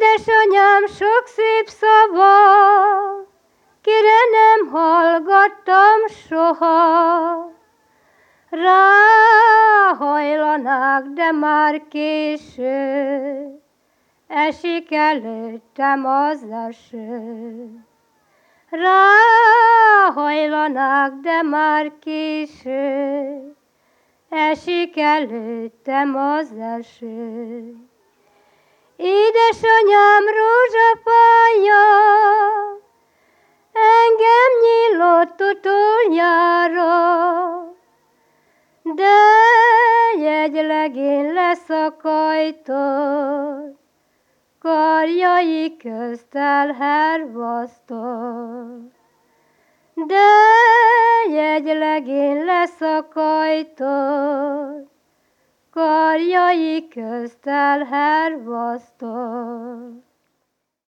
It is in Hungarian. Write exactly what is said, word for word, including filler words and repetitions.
Édesanyám sok szép szava, kire nem hallgattam soha. Ráhajlanák, de már késő, esik előttem az eső. Ráhajlanák, de már késő, esik előttem az eső. Édesanyám rózsafája engem nyílott utoljára, de jegylegén leszakajtott, karjai közt elhervasztott. De jegylegén leszakajtott, karjai közt elhervasztott.